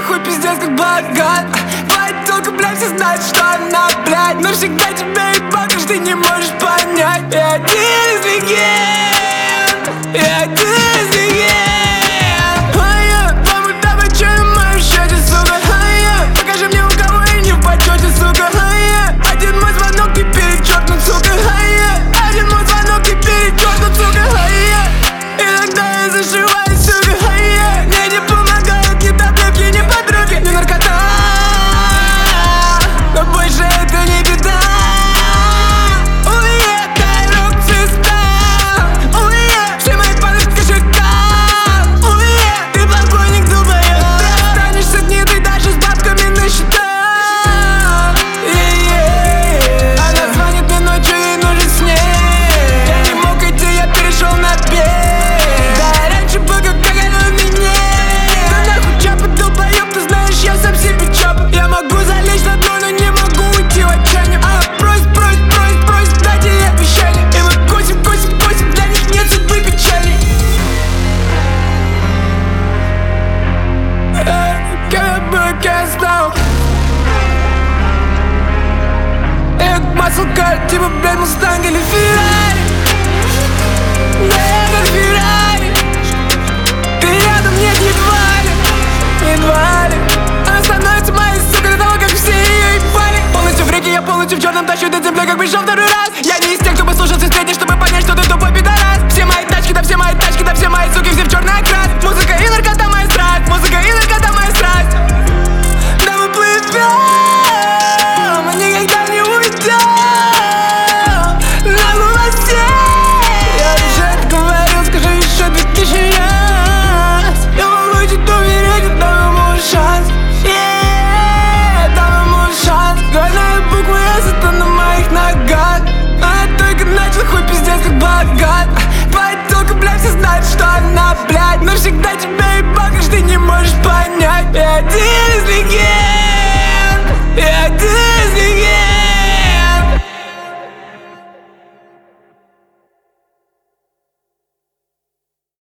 хуй пиздец как богат. Твоя тёлка, блядь, все знают, что она, блядь, но всегда тебя ебал, ты ж ты не можешь понять. Я один из легенд, я один из легенд. Мама, давай чё на моем счете, сука. Покажи мне, у кого я не в почёте, сука. Один мой звонок, ты перечёркнут, сука. Один мой звонок, ты перечёркнут, сука. Иногда я зашиваюсь, сука. Мне не помогают ни таблетки, ни подруги, ни наркота, но больше это не беда. Все мои подряд в кошельках. Ты покойник, долбоёб. Ты останешься гнидой даже с бабками на счетах. Она звонит мне ночью, ей нужен снег. Я не мог идти, я перешел на бег. Да, я раньше был как в меня. Да нахуй чапа, долбоёб, ты знаешь, я сам себе чап. Я могу залечь на дно, но не могу уйти в отчаяние. Просит, дайте ей обещание. И мы косим, для них нет судьбы печали. Кем я был, кем я стал? Я как маслкар, типа, блядь, Мустанг или Феррари. Да я как Феррари. Ты рядом, нет, едва ли. Она становится моей, сука, до того, как все ее ебали. Полностью в реке, я полностью в черном, тащу до земли, как пришел второй раз.